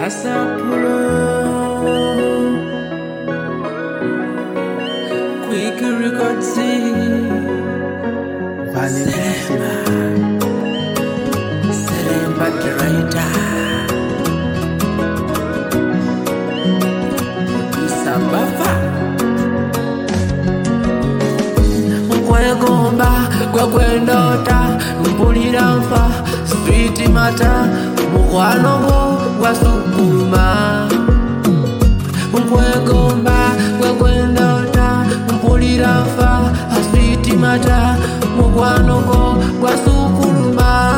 Asapulo Quick Records Selemba Writer Isabafa Mkwegomba kwa kwendota mpulira mfa Street mata mukwanogo gwasukuma Mkwegomba kwa kwendota mpulira mfa Street mata mukwanogo gwasukuma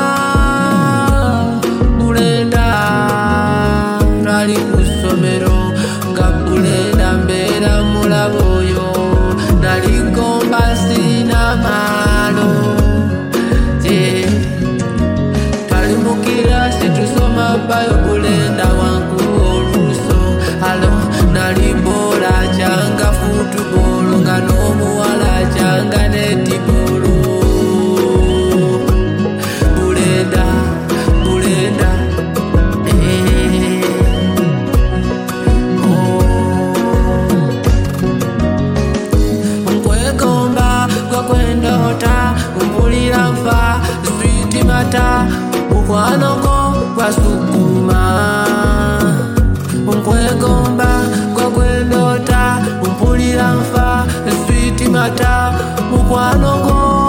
Bulenda nali kusomero nga bulenda mbera mulaboyo nali gomba sina malo Talimukira situsoma bayo bulenda wangu oluso Halo nalibola changa futubolo nga nomuwala changa netibolo Bulenda Mkwegomba kwa kwendota mpulira mfa Street mata mukwanogo gwasukuma Mkwegomba kwa kwendota mpulira mfa Street mata mukwanogo